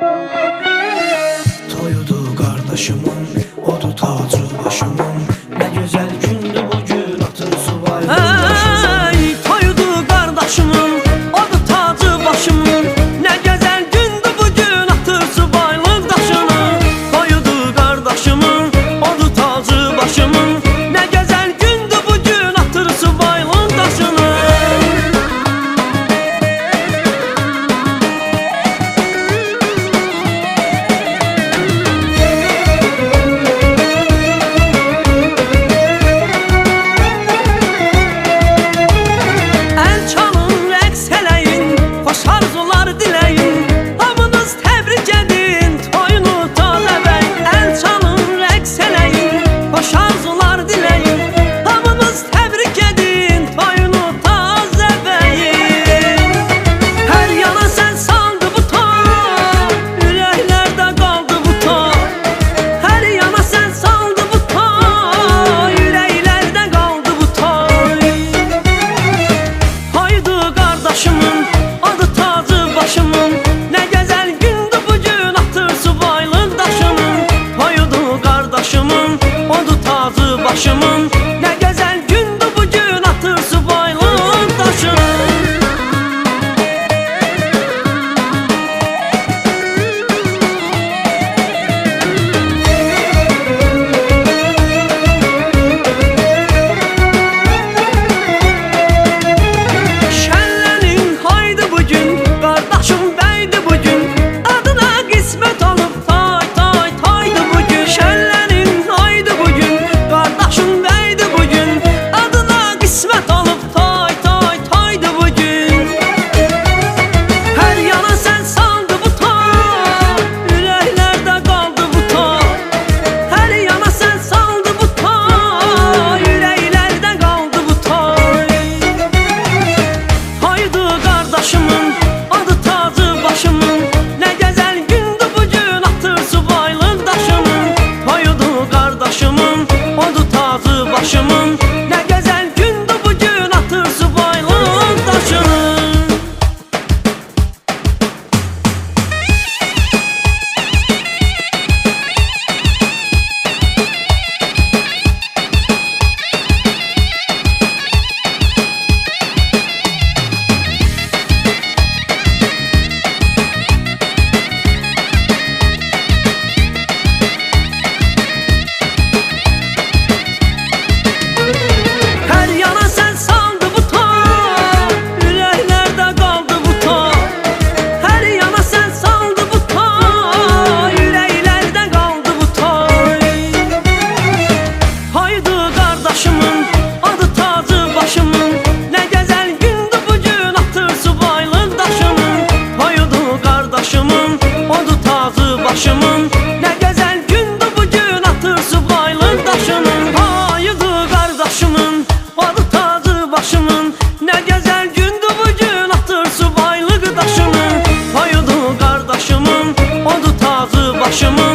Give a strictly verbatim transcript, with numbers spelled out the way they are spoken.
Toyudu kardeşimin, odu tacı başımın. Ne güzel gündü bugün, atır subay yoldaşımın. Hey, toyudu kardeşimin, odu tacı başımın. Ne güzel gündü bugün, atır subay yoldaşımın. Toyudu kardeşimin, odu tacı başımın. Ne güzel gündü bugün, atır subay yoldaşımın. Başımın ne güzel gündü bugün, atır subaylığın taşını. Şenlenin haydi bugün, kardeşim beydi bugün. Adına kısmet olup tay tay taydı bugün. Şenlenin haydi bugün, kardeşim beydi bugün. Adına kısmet olup tay tay taydı bugün. Her yana sen saldı bu tay, yüreklerde kaldı bu tay. Her yana sen saldı bu tay, yüreklerde kaldı bu tay. Haydi kardeşimin, adı tacı başımın. Ne güzel gündü bugün, atır subaylığın taşımın. Haydi kardeşimin, adı tacı başımın. Ne güzel gündü bugün, atır subaylığın taşını. Her yana sen saldı bu tay, yüreklerde kaldı bu tay. Her yana sen saldı bu tay, yüreklerde kaldı bu tay. Haydi kardeşimin, adı tacı başımın. Ne güzel gündü bugün, atır subaylığın taşımın. Haydi kardeşimin, adı tacı başımın. Ne güzel gündü bugün, atır subaylığın taşımın. Haydi kardeşimin, adı tacı başımın. Ne güzel gündü bugün, atır subaylık taşımın. Haydi kardeşimin, adı tacı başımın.